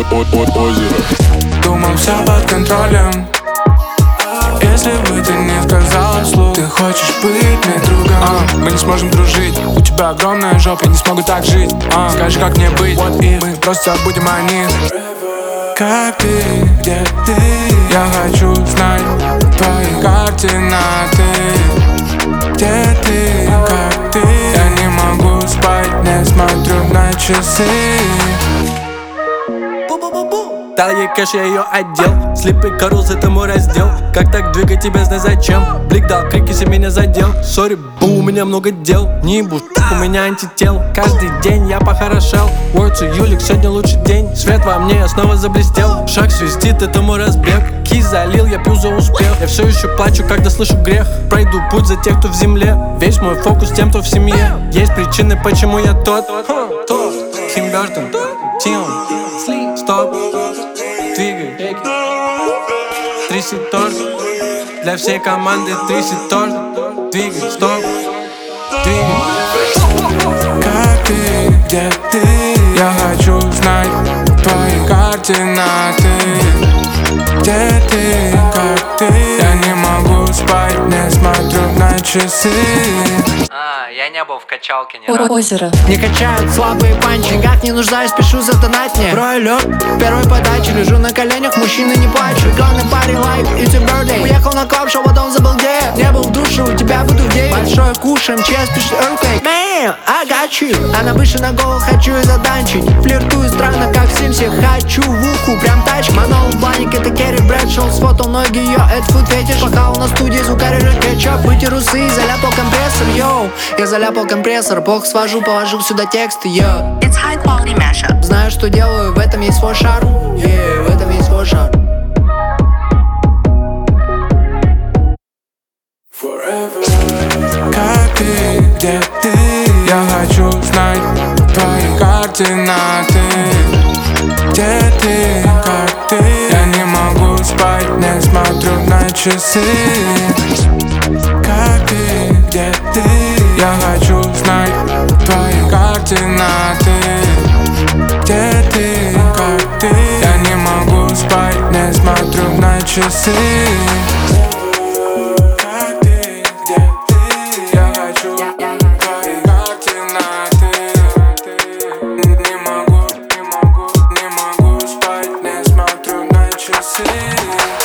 Озеро. Думал, все под контролем. Если бы ты не сказала вслух, ты хочешь быть мне другом. Мы не сможем дружить. У тебя огромная жопа, я не смогу так жить. Скажи, как мне быть? What if? Мы просто забудем о них. Как ты, где ты? Я хочу знать твои координаты. Где ты, как ты? Я не могу спать, не смотрю на часы. Дал ей кэш, я ее одел. Слипы Карлс, это мой раздел. Как так двигать тебя, знай зачем. Блик дал крик, если меня задел. Сори, бу, у меня много дел. Не ебу, у меня антител. Каждый день я похорошел. Words у Юлик, сегодня лучший день. Свет во мне, я снова заблестел. Шаг свистит, это мой разбег. Кис залил, я пью за успех. Я все еще плачу, когда слышу грех. Пройду путь за тех, кто в земле. Весь мой фокус тем, кто в семье. Есть причины, почему я тот. Тим Бёртон, Тим, стоп. Двигай, тряси торт. Для всей команды тряси торт. Двигай, стоп. Двигай. Как ты, где ты? Я хочу знать твои координаты. Где ты, как ты? Я не могу спать, не смотрю на часы. Я не был в качалке ни разу. Озеро. Не качают слабые панчи, никак не нуждаюсь, спешу задонать мне. Брой лёд, первой подачи, лежу на коленях, мужчины не плачут. Gonna party like it's your birthday. Уехал на клаб, шоу, потом забыл где. Не был в душе, у тебя буду в день. Большое кушаем, час пишет earthquake. Man, I got you. Она выше на голову, хочу и заданчить. Флиртую странно, как в Симсе, хочу в уху, прям тачки. Манол в баник, это Керри Брэдшоу. Сфотал ноги, ее, это фуд фетиш. Пахал на студии, звукорежет кетчуп. Вытер усы, заляпал компрессор, йоу. Я заляпал компрессор, плохо свожу, положил сюда тексты, йоу. It's high quality mashup. Знаю, что делаю, в этом есть свой шарм. Yeah, в этом есть свой шарм. Как ты, где ты? Я хочу знать твои координаты. Где ты, как ты? Я не могу спать, не смотрю на часы. Как ты, где ты? Я хочу знать твои координаты. Где ты, как ты? Я не могу спать, не смотрю на часы. Как ты, где ты? Я хочу твои координаты. Не могу спать, не смотрю на часы.